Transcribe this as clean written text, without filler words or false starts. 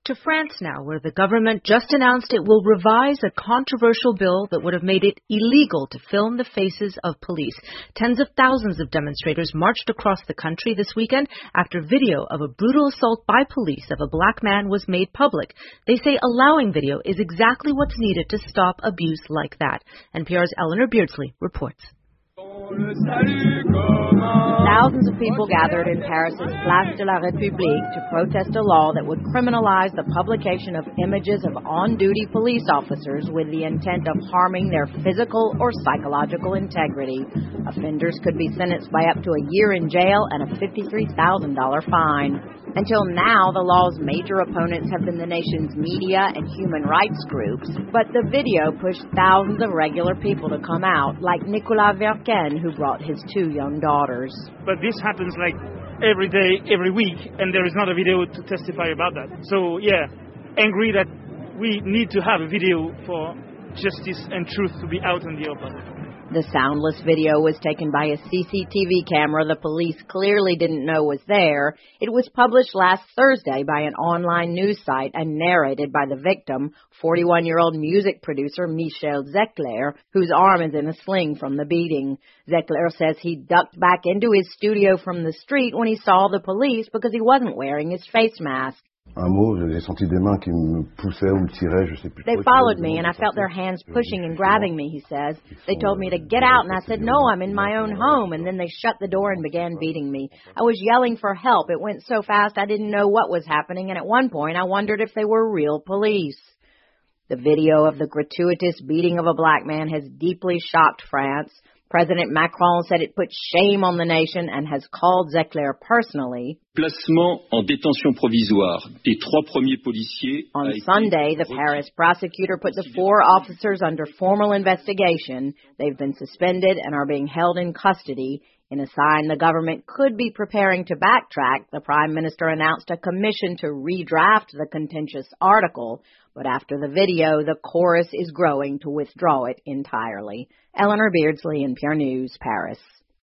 to France now, where the government just announced it will revise a controversial bill that would have made it illegal to film the faces of police. Tens of thousands of demonstrators marched across the country this weekend after video of a brutal assault by police of a black man was made public. They say allowing video is exactly what's needed to stop abuse like that. NPR's Eleanor Beardsley reports. Thousands of people gathered in Paris's Place de la République to protest a law that would criminalize the publication of images of on-duty police officers with the intent of harming their physical or psychological integrity. Offenders could be sentenced by up to a year in jail and a $53,000 fine. Until now, the law's major opponents have been the nation's media and human rights groups, but the video pushed thousands of regular people to come out, like Nicolas Verken, who brought his 2 young daughters. But this happens like every day, every week, and there is not a video to testify about that. So, yeah, angry that we need to have a video for justice and truth to be out in the open. The soundless video was taken by a CCTV camera the police clearly didn't know was there. It was published last Thursday by an online news site and narrated by the victim, 41-year-old music producer Michel Zecler, whose arm is in a sling from the beating. Zecler says he ducked back into his studio from the street when he saw the police because he wasn't wearing his face mask. They followed me, and I felt their hands pushing and grabbing me, he says. They told me to get out, and I said, no, I'm in my own home, and then they shut the door and began beating me. I was yelling for help. It went so fast I didn't know what was happening, and at one point I wondered if they were real police. The video of the gratuitous beating of a black man has deeply shocked France. President Macron said it put shame on the nation and has called Zecler personally. Placement en détention provisoire des 3 premiers policiers. On Sunday, the Paris prosecutor put the 4 officers under formal investigation. They've been suspended and are being held in custody. In a sign the government could be preparing to backtrack, the Prime Minister announced a commission to redraft the contentious article. But after the video, the chorus is growing to withdraw it entirely. Eleanor Beardsley, NPR News, Paris.